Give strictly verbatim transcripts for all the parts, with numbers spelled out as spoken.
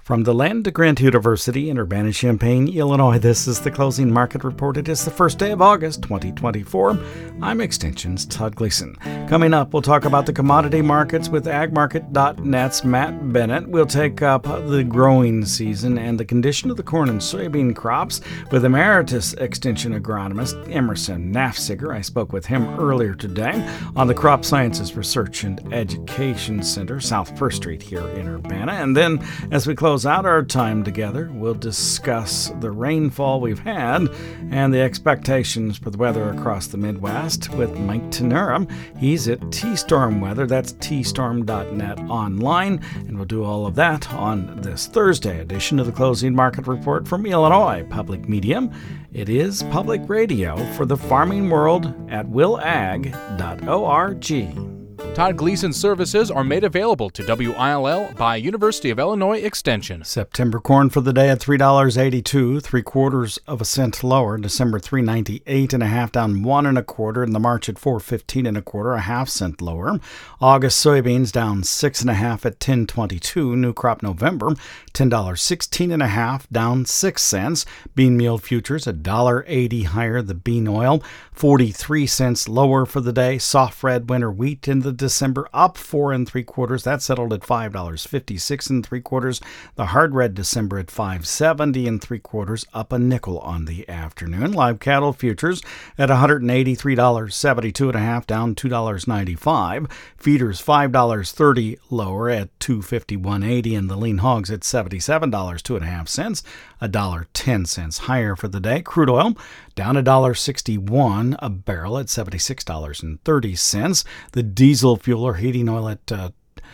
From the land of Grant University in Urbana-Champaign, Illinois, this is the Closing Market Report. It is the first day of August, twenty twenty-four. I'm Extension's Todd Gleason. Coming up, we'll talk about the commodity markets with ag market dot net's Matt Bennett. We'll take up the growing season and the condition of the corn and soybean crops with Emeritus Extension agronomist Emerson Nafziger. I spoke with him earlier today on the Crop Sciences Research and Education Center, South First Street here in Urbana. And then, as we close out our time together, we'll discuss the rainfall we've had and the expectations for the weather across the Midwest with Mike Tenera. He's at T-Storm Weather. That's T storm dot net online. And we'll do all of that on this Thursday edition of the Closing Market Report from Illinois Public Media. It is public radio for the farming world at will ag dot org. Todd Gleason services are made available to W I L L by University of Illinois Extension. September corn for the day at three dollars and eighty-two cents, three quarters of a cent lower. December three ninety-eight and a half, down one and a quarter. In the March at four fifteen and a quarter, a half cent lower. August soybeans down six and a half at ten twenty-two. New crop November ten dollars sixteen and a half, down six cents. Bean meal futures a dollar eighty higher. The bean oil forty-three cents lower for the day. Soft red winter wheat in the December up four and three quarters. That settled at five dollars fifty-six and three quarters. The hard red December at five seventy and three quarters, up a nickel on the afternoon. Live cattle futures at one hundred eighty-three dollars seventy-two and a half, down two dollars ninety-five. Feeders five dollars thirty lower at two fifty-one eighty, and the lean hogs at seventy-seven dollars two and a half cents, a dollar ten cents higher for the day. Crude oil down a dollar sixty-one a barrel at seventy-six dollars and thirty cents. The diesel fuel or heating oil at uh,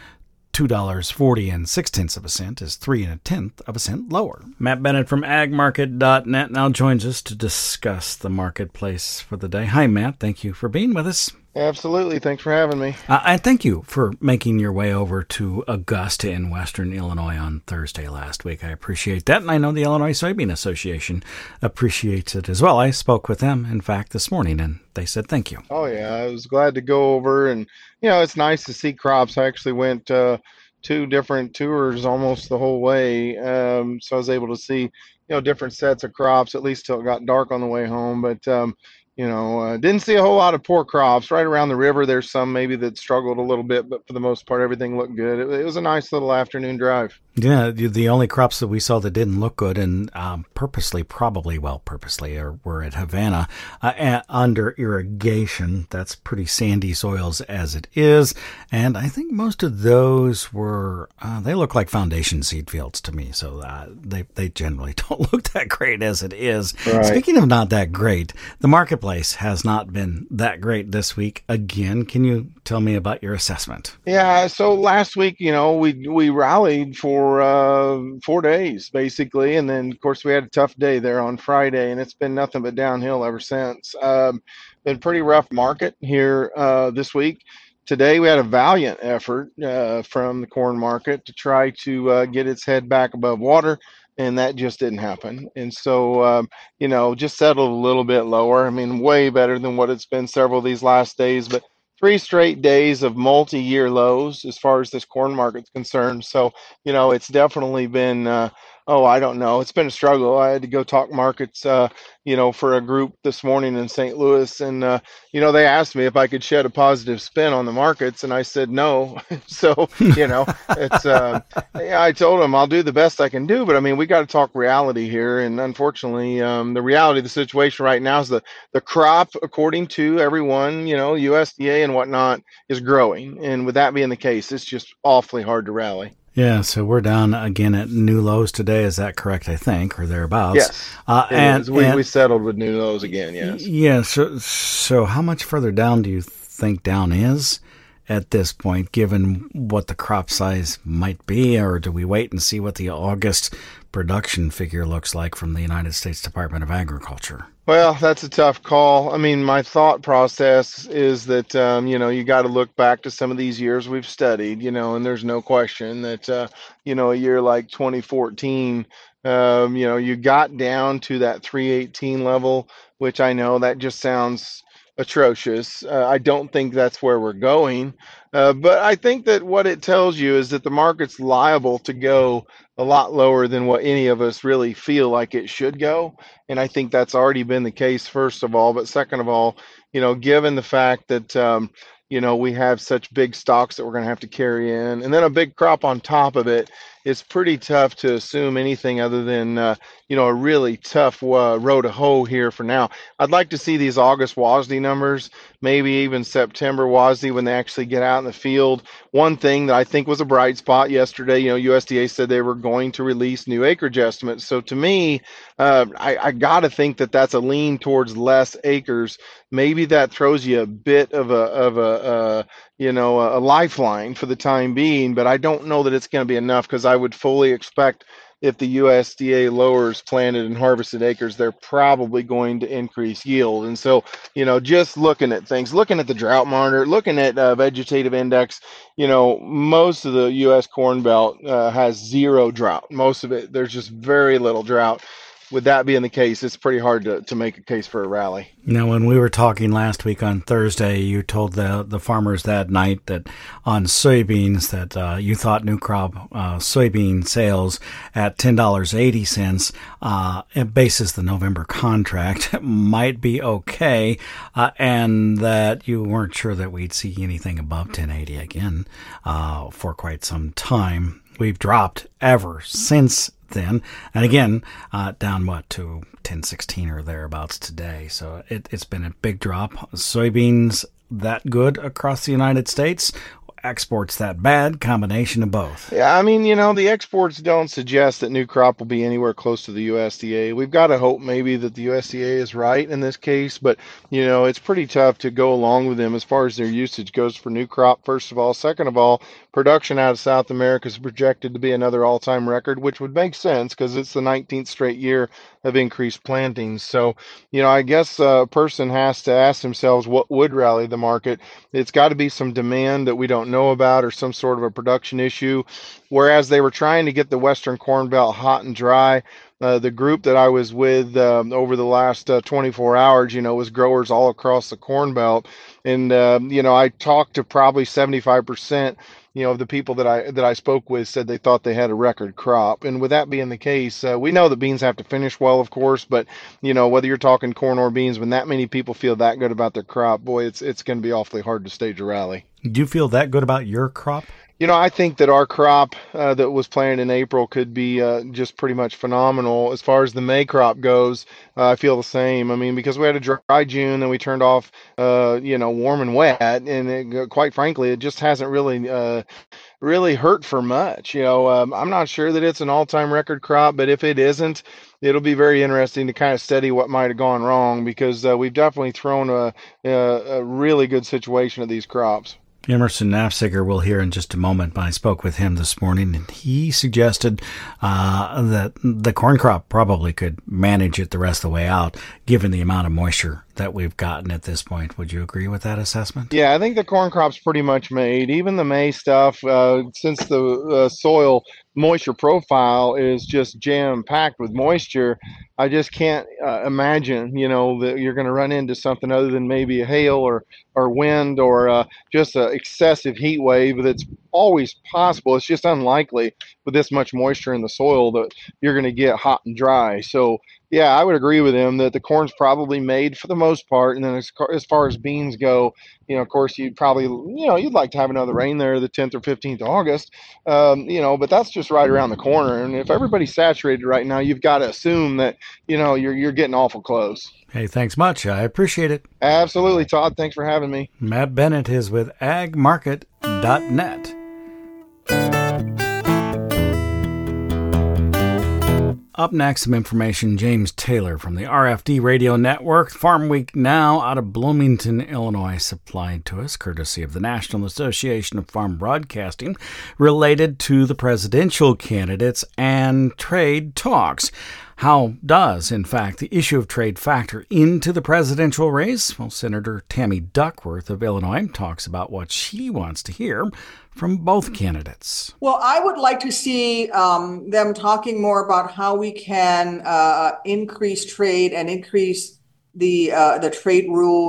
two dollars forty and six tenths of a cent is three and a tenth of a cent lower. Matt Bennett from ag market dot net now joins us to discuss the marketplace for the day. Hi, Matt. Thank you for being with us. Absolutely. Thanks for having me. Uh, and thank you for making your way over to Augusta in western Illinois on Thursday last week. I appreciate that, and I know the Illinois Soybean Association appreciates it as well. I spoke with them, in fact, this morning, and they said thank you. Oh, yeah. I was glad to go over, and, you know, it's nice to see crops. I actually went uh, two different tours almost the whole way, um, so I was able to see, you know, different sets of crops, at least till it got dark on the way home, but um You know, uh, didn't see a whole lot of poor crops. Right around the river, there's some maybe that struggled a little bit, but for the most part, everything looked good. It, it was a nice little afternoon drive. Yeah, the only crops that we saw that didn't look good, and um, purposely, probably, well, purposely, or were at Havana uh, under irrigation. That's pretty sandy soils as it is. And I think most of those were, uh, they look like foundation seed fields to me. So uh, they, they generally don't look that great as it is. Right. Speaking of not that great, the marketplace has not been that great this week. Again, can you tell me about your assessment? Yeah, so last week, you know, we we rallied for uh, four days, basically. And then, of course, we had a tough day there on Friday, and it's been nothing but downhill ever since. Um, been pretty rough market here uh, this week. Today, we had a valiant effort uh, from the corn market to try to uh, get its head back above water, and that just didn't happen. And so, um, you know, just settled a little bit lower. I mean, way better than what it's been several of these last days, but three straight days of multi-year lows as far as this corn market's concerned. So, you know, it's definitely been, uh, oh, I don't know. It's been a struggle. I had to go talk markets, uh, you know, for a group this morning in Saint Louis. And, uh, you know, they asked me if I could shed a positive spin on the markets. And I said, no. So, you know, it's, uh, yeah, I told them I'll do the best I can do. But I mean, we got to talk reality here. And unfortunately, um, the reality of the situation right now is the, the crop, according to everyone, you know, U S D A and whatnot, is growing. And with that being the case, it's just awfully hard to rally. Yeah, so we're down again at new lows today. Is that correct, I think, or thereabouts? Yes, uh, and, we, and we settled with new lows again, yes. Yeah, so, so how much further down do you think down is at this point, given what the crop size might be, or do we wait and see what the August production figure looks like from the United States Department of Agriculture? Well, that's a tough call. I mean, my thought process is that, um, you know, you got to look back to some of these years we've studied, you know, and there's no question that, uh, you know, a year like twenty fourteen, um, you know, you got down to that three eighteen level, which I know that just sounds atrocious. Uh, I don't think that's where we're going. Uh, but I think that what it tells you is that the market's liable to go a lot lower than what any of us really feel like it should go. And I think that's already been the case, first of all. But second of all, you know, given the fact that, um, you know, we have such big stocks that we're going to have to carry in, and then a big crop on top of it, it's pretty tough to assume anything other than, uh, you know, a really tough uh, row to hoe here for now. I'd like to see these August W A S D numbers, maybe even September W A S D when they actually get out in the field. One thing that I think was a bright spot yesterday, you know, U S D A said they were going to release new acreage estimates. So to me, uh, I, I got to think that that's a lean towards less acres. Maybe that throws you a bit of a of a uh, you know a, a lifeline for the time being, but I don't know that it's going to be enough, because I would fully expect if the U S D A lowers planted and harvested acres, they're probably going to increase yield. And so, you know, just looking at things, looking at the drought monitor, looking at uh, vegetative index, you know, most of the U S Corn Belt uh, has zero drought. Most of it, there's just very little drought. With that being the case, it's pretty hard to, to make a case for a rally. Now, when we were talking last week on Thursday, you told the the farmers that night that on soybeans that uh, you thought new crop uh, soybean sales at ten dollars and eighty cents, uh, basis the November contract, might be okay, uh, and that you weren't sure that we'd see anything above ten eighty again uh, for quite some time. We've dropped ever since then, and again, uh, down what to ten sixteen or thereabouts today. So it, it's been a big drop. Soybeans that good across the United States? Exports that bad? Combination of both. Yeah, I mean, you know, the exports don't suggest that new crop will be anywhere close to the U S D A. We've got to hope maybe that the U S D A is right in this case, but, you know, it's pretty tough to go along with them as far as their usage goes for new crop, first of all. Second of all, production out of South America is projected to be another all-time record, which would make sense because it's the nineteenth straight year of increased plantings. So, you know, I guess a person has to ask themselves what would rally the market. It's got to be some demand that we don't know about, or some sort of a production issue. Whereas they were trying to get the Western Corn Belt hot and dry, uh, the group that I was with um, over the last uh, twenty-four hours, you know, was growers all across the Corn Belt. And, uh, you know, I talked to probably seventy-five percent, you know, of the people that I that I spoke with said they thought they had a record crop. And with that being the case, uh, we know that beans have to finish well, of course, but, you know, whether you're talking corn or beans, when that many people feel that good about their crop, boy, it's it's going to be awfully hard to stage a rally. Do you feel that good about your crop? You know, I think that our crop uh, that was planted in April could be uh, just pretty much phenomenal. As far as the May crop goes, uh, I feel the same. I mean, because we had a dry June and we turned off, uh, you know, warm and wet, and it, quite frankly, it just hasn't really, uh, really hurt for much. You know, um, I'm not sure that it's an all-time record crop, but if it isn't, it'll be very interesting to kind of study what might have gone wrong, because uh, we've definitely thrown a, a, a really good situation at these crops. Emerson Nafziger will hear in just a moment. I spoke with him this morning, and he suggested uh, that the corn crop probably could manage it the rest of the way out, given the amount of moisture that we've gotten at this point. Would you agree with that assessment? Yeah, I think the corn crop's pretty much made. Even the May stuff, uh, since the uh, soil moisture profile is just jam-packed with moisture, I just can't uh, imagine, you know, that you're going to run into something other than maybe a hail or, or wind or uh, just an excessive heat wave that's always possible. It's just unlikely with this much moisture in the soil that you're going to get hot and dry. So, yeah, I would agree with him that the corn's probably made for the most part. And then as, as far as beans go, you know, of course, you'd probably, you know, you'd like to have another rain there the tenth or fifteenth of August, um, you know, but that's just right around the corner. And if everybody's saturated right now, you've got to assume that, you know, you're you're getting awful close. Hey, thanks much. I appreciate it. Absolutely, Todd. Thanks for having me. Matt Bennett is with ag market dot net. Up next, some information. James Taylor from the R F D Radio Network. Farm Week Now out of Bloomington, Illinois, supplied to us courtesy of the National Association of Farm Broadcasting, related to the presidential candidates and trade talks. How does, in fact, the issue of trade factor into the presidential race? Well, Senator Tammy Duckworth of Illinois talks about what she wants to hear from both candidates. Well, I would like to see um, them talking more about how we can uh, increase trade and increase the uh, the trade rules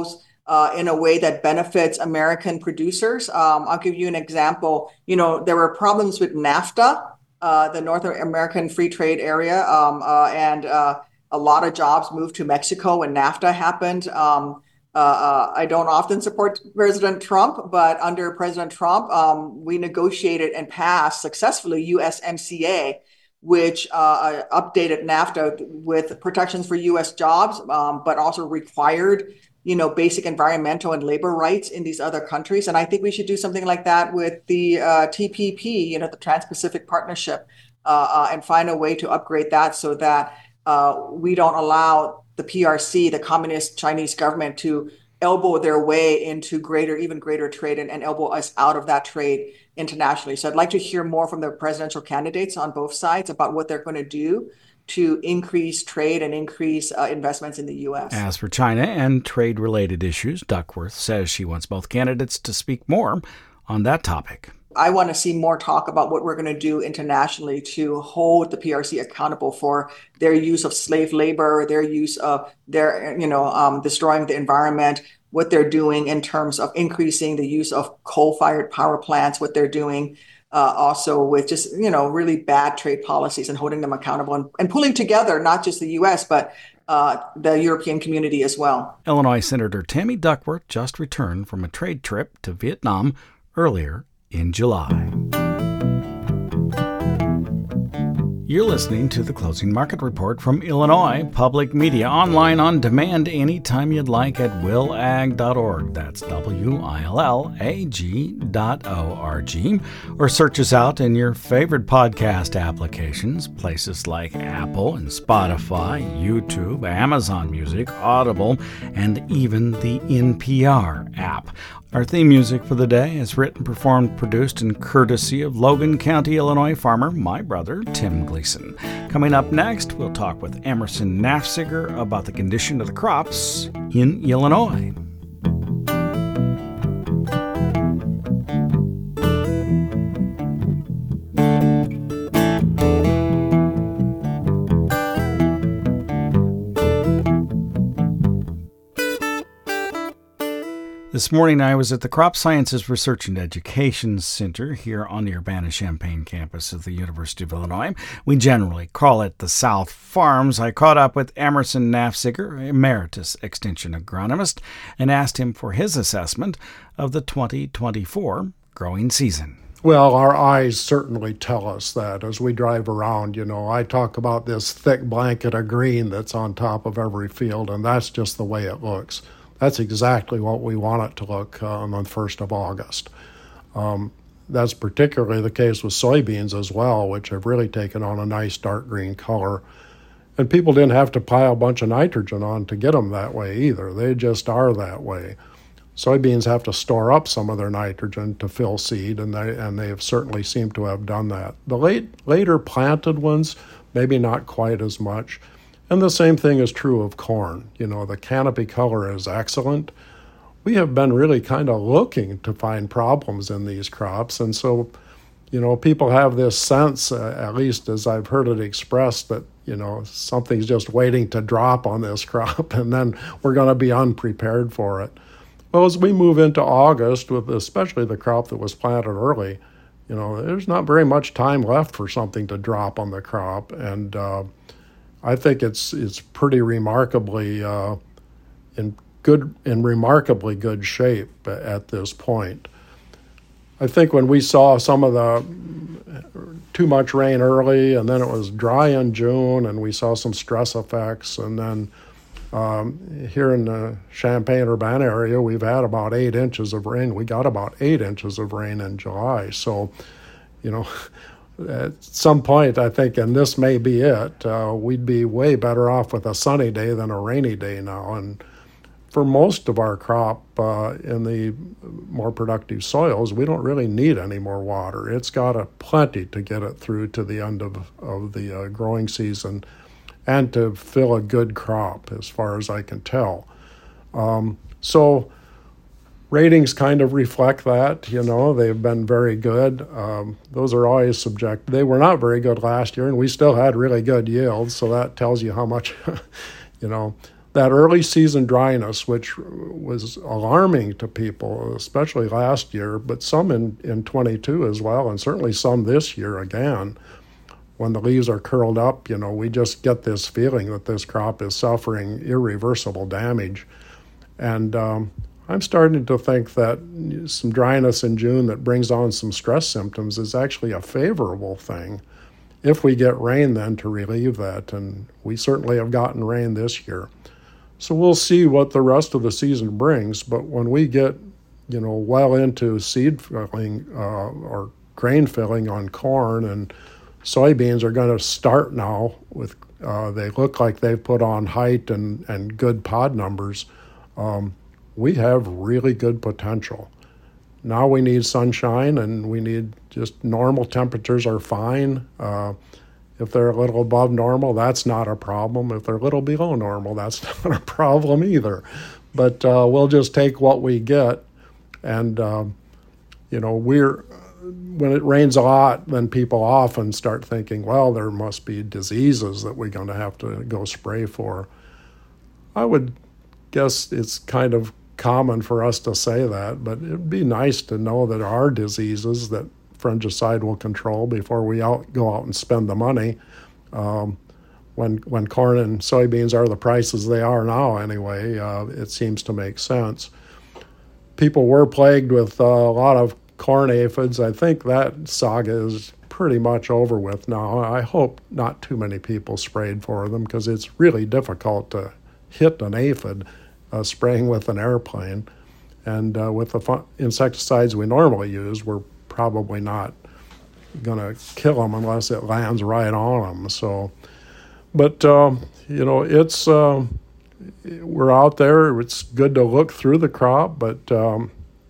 uh, in a way that benefits American producers. Um, I'll give you an example. You know, there were problems with NAFTA, uh, the North American Free Trade Area, um, uh, and uh, a lot of jobs moved to Mexico when NAFTA happened. Um, uh, uh, I don't often support President Trump, but under President Trump, um, we negotiated and passed successfully U S M C A, which uh, updated NAFTA with protections for U S jobs, um, but also required, you know, basic environmental and labor rights in these other countries. And I think we should do something like that with the uh, T P P, you know, the Trans-Pacific Partnership, uh, uh, and find a way to upgrade that so that uh, we don't allow the P R C, the Communist Chinese government, to elbow their way into greater, even greater trade and, and elbow us out of that trade internationally. So I'd like to hear more from the presidential candidates on both sides about what they're going to do to increase trade and increase uh, investments in the U S. As for China and trade-related issues, Duckworth says she wants both candidates to speak more on that topic. I want to see more talk about what we're going to do internationally to hold the P R C accountable for their use of slave labor, their use of their, you know, um, destroying the environment, what they're doing in terms of increasing the use of coal-fired power plants, what they're doing uh, also with just, you know, really bad trade policies and holding them accountable and, and pulling together not just the U S, but uh, the European community as well. Illinois Senator Tammy Duckworth just returned from a trade trip to Vietnam earlier in July. You're listening to the Closing Market Report from Illinois Public Media, online on demand anytime you'd like at will ag dot org. That's W I L L A G dot O R G. Or search us out in your favorite podcast applications, places like Apple and Spotify, YouTube, Amazon Music, Audible, and even the N P R app. Our theme music for the day is written, performed, produced, and courtesy of Logan County, Illinois farmer, my brother, Tim Gleason. Coming up next, we'll talk with Emerson Nafziger about the condition of the crops in Illinois. This morning, I was at the Crop Sciences Research and Education Center here on the Urbana-Champaign campus of the University of Illinois. We generally call it the South Farms. I caught up with Emerson Nafziger, Emeritus Extension Agronomist, and asked him for his assessment of the twenty twenty-four growing season. Well, our eyes certainly tell us that as we drive around. You know, I talk about this thick blanket of green that's on top of every field, and that's just the way it looks. That's exactly what we want it to look uh, on the first of August. Um, that's particularly the case with soybeans as well, which have really taken on a nice dark green color. And people didn't have to pile a bunch of nitrogen on to get them that way either. They just are that way. Soybeans have to store up some of their nitrogen to fill seed, and they and they have certainly seemed to have done that. The late later planted ones, maybe not quite as much. And the same thing is true of corn. You know, the canopy color is excellent. We have been really kind of looking to find problems in these crops. And so, you know, people have this sense, uh, at least as I've heard it expressed, that, you know, something's just waiting to drop on this crop, and then we're going to be unprepared for it. Well, as we move into August, with especially the crop that was planted early, you know, there's not very much time left for something to drop on the crop. And, uh, I think it's it's pretty remarkably uh, in good in remarkably good shape at this point. I think when we saw some of the too much rain early, and then it was dry in June, and we saw some stress effects, and then um, here in the Champaign-Urbana area, we've had about eight inches of rain. We got about eight inches of rain in July, so you know. At some point, I think, and this may be it, uh, we'd be way better off with a sunny day than a rainy day now. And for most of our crop uh, in the more productive soils, we don't really need any more water. It's got a plenty to get it through to the end of, of the uh, growing season and to fill a good crop, as far as I can tell. Um, so ratings kind of reflect that. You know, they've been very good. Um, those are always subjective. They were not very good last year, and we still had really good yields, so that tells you how much, you know, that early season dryness, which was alarming to people, especially last year, but some in, in twenty-two as well, and certainly some this year again, when the leaves are curled up, you know, we just get this feeling that this crop is suffering irreversible damage. And um, I'm starting to think that some dryness in June that brings on some stress symptoms is actually a favorable thing if we get rain then to relieve that. And we certainly have gotten rain this year. So we'll see what the rest of the season brings. But when we get, you know, well into seed filling uh, or grain filling on corn, and soybeans are going to start now with, uh, they look like they've put on height and, and good pod numbers. Um, we have really good potential. Now we need sunshine, and we need just normal temperatures are fine. Uh, If they're a little above normal, that's not a problem. If they're a little below normal, that's not a problem either. But uh, we'll just take what we get. And, um, you know, we're when it rains a lot, then people often start thinking, well, there must be diseases that we're going to have to go spray for. I would guess it's kind of common for us to say that, but it'd be nice to know that there are diseases that fungicide will control before we out, go out and spend the money. Um, when when corn and soybeans are the prices they are now anyway, uh, it seems to make sense. People were plagued with uh, a lot of corn aphids. I think that saga is pretty much over with now. I hope not too many people sprayed for them, because it's really difficult to hit an aphid uh, spraying with an airplane. And uh, with the fun- insecticides we normally use, we're probably not going to kill them unless it lands right on them. So, but um, you know, it's uh, we're out there. It's good to look through the crop, but um,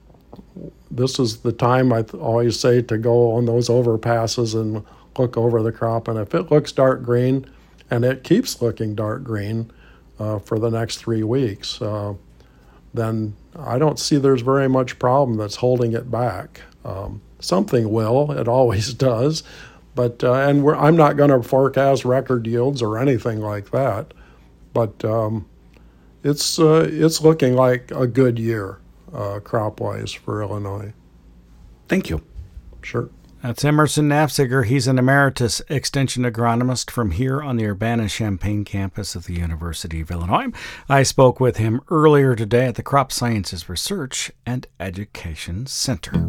this is the time I th- always say to go on those overpasses and look over the crop. And if it looks dark green, and it keeps looking dark green uh, for the next three weeks, uh, then I don't see there's very much problem that's holding it back. Um, Something will, it always does, but uh, and we're, I'm not going to forecast record yields or anything like that, but um, it's uh, it's looking like a good year uh, crop-wise for Illinois. Thank you. Sure. That's Emerson Nafziger. He's an emeritus extension agronomist from here on the Urbana-Champaign campus of the University of Illinois. I spoke with him earlier today at the Crop Sciences Research and Education Center.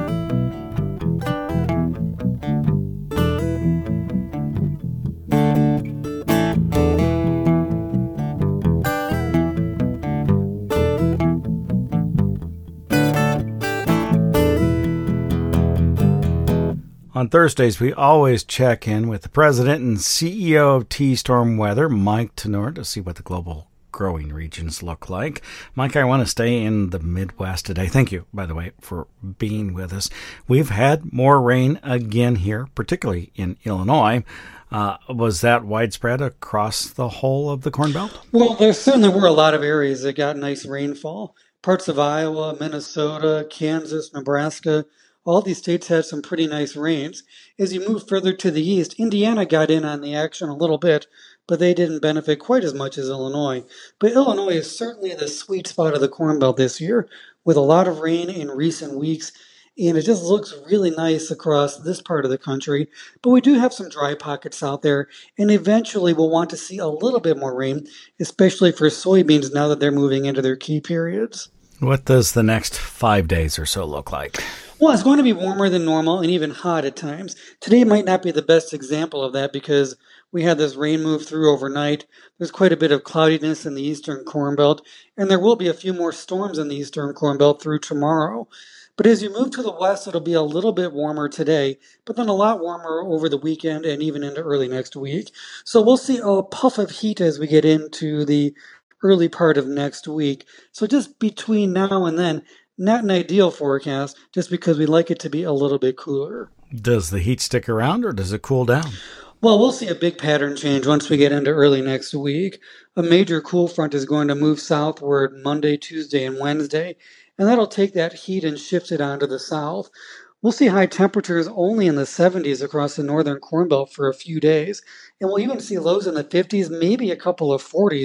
On Thursdays, we always check in with the president and C E O of T-Storm Weather, Mike Tenor, to see what the global growing regions look like. Mike, I want to stay in the Midwest today. Thank you, by the way, for being with us. We've had more rain again here, particularly in Illinois. Uh, was that widespread across the whole of the Corn Belt? Well, there certainly were a lot of areas that got nice rainfall. Parts of Iowa, Minnesota, Kansas, Nebraska, all these states had some pretty nice rains. As you move further to the east, Indiana got in on the action a little bit, but they didn't benefit quite as much as Illinois. But Illinois is certainly the sweet spot of the Corn Belt this year, with a lot of rain in recent weeks, and it just looks really nice across this part of the country. But we do have some dry pockets out there, and eventually we'll want to see a little bit more rain, especially for soybeans now that they're moving into their key periods. What does the next five days or so look like? Well, it's going to be warmer than normal and even hot at times. Today might not be the best example of that because we had this rain move through overnight. There's quite a bit of cloudiness in the eastern Corn Belt, and there will be a few more storms in the eastern Corn Belt through tomorrow. But as you move to the west, it'll be a little bit warmer today, but then a lot warmer over the weekend and even into early next week. So we'll see a puff of heat as we get into the early part of next week. So just between now and then, not an ideal forecast, just because we like it to be a little bit cooler. Does the heat stick around or does it cool down? Well, we'll see a big pattern change once we get into early next week. A major cool front is going to move southward Monday, Tuesday, and Wednesday, and that'll take that heat and shift it onto the south. We'll see high temperatures only in the seventies across the northern Corn Belt for a few days, and we'll even see lows in the fifties, maybe a couple of forties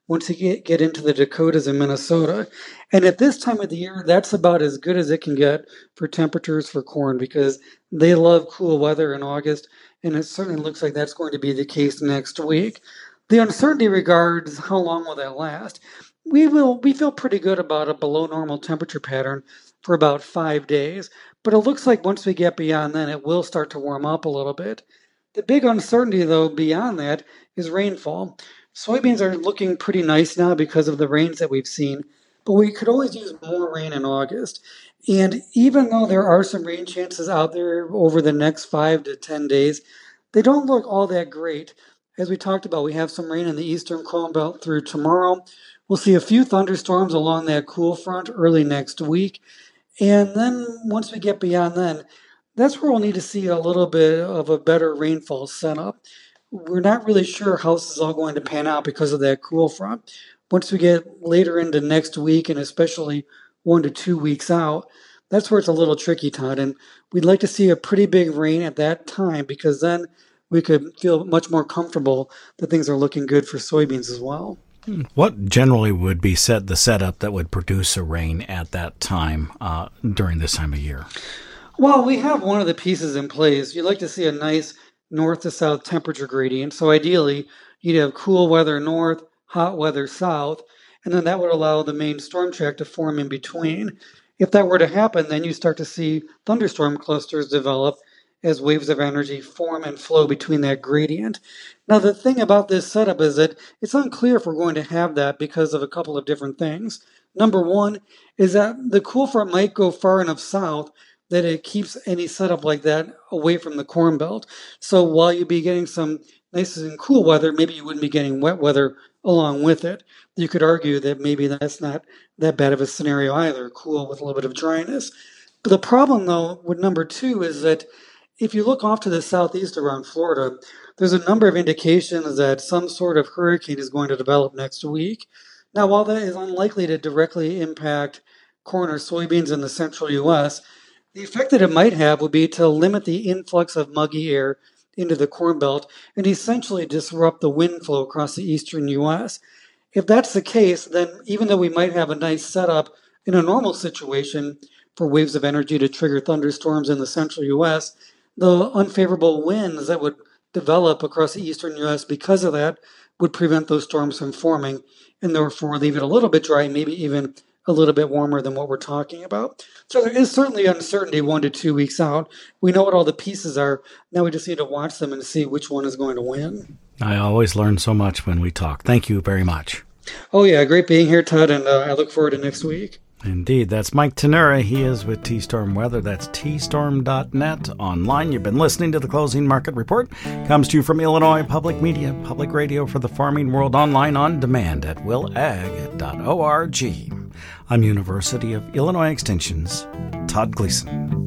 once you get, get into the Dakotas and Minnesota. And at this time of the year, that's about as good as it can get for temperatures for corn, because they love cool weather in August, and it certainly looks like that's going to be the case next week. The uncertainty regards how long will that last. We will we feel pretty good about a below normal temperature pattern for about five days, but it looks like once we get beyond then, it will start to warm up a little bit. The big uncertainty, though, beyond that is rainfall. Soybeans are looking pretty nice now because of the rains that we've seen, but we could always use more rain in August. And even though there are some rain chances out there over the next five to ten days, they don't look all that great. As we talked about, we have some rain in the eastern Corn Belt through tomorrow. We'll see a few thunderstorms along that cool front early next week. And then once we get beyond then, that's where we'll need to see a little bit of a better rainfall setup. We're not really sure how this is all going to pan out because of that cool front. Once we get later into next week, and especially one to two weeks out, that's where it's a little tricky, Todd. And we'd like to see a pretty big rain at that time, because then we could feel much more comfortable that things are looking good for soybeans as well. What generally would be set the setup that would produce a rain at that time uh, during this time of year? Well, we have one of the pieces in place. You'd like to see a nice north to south temperature gradient. So ideally, you'd have cool weather north, hot weather south, and then that would allow the main storm track to form in between. If that were to happen, then you start to see thunderstorm clusters develop as waves of energy form and flow between that gradient. Now, the thing about this setup is that it's unclear if we're going to have that because of a couple of different things. Number one is that the cool front might go far enough south that it keeps any setup like that away from the Corn Belt. So while you'd be getting some nice and cool weather, maybe you wouldn't be getting wet weather along with it. You could argue that maybe that's not that bad of a scenario either, cool with a little bit of dryness. But the problem, though, with number two is that if you look off to the southeast around Florida, there's a number of indications that some sort of hurricane is going to develop next week. Now, while that is unlikely to directly impact corn or soybeans in the central U S, the effect that it might have would be to limit the influx of muggy air into the Corn Belt and essentially disrupt the wind flow across the eastern U S. If that's the case, then even though we might have a nice setup in a normal situation for waves of energy to trigger thunderstorms in the central U S, the unfavorable winds that would develop across the eastern U S because of that would prevent those storms from forming, and therefore leave it a little bit dry, maybe even a little bit warmer than what we're talking about. So there is certainly uncertainty one to two weeks out. We know what all the pieces are. Now we just need to watch them and see which one is going to win. I always learn so much when we talk. Thank you very much. Oh, yeah. Great being here, Todd, and uh, I look forward to next week. Indeed. That's Mike Tenura. He is with T-Storm Weather. That's T storm dot net online. You've been listening to the Closing Market Report. Comes to you from Illinois Public Media, public radio for the farming world, online on demand at will ag dot org. I'm University of Illinois Extension's Todd Gleason.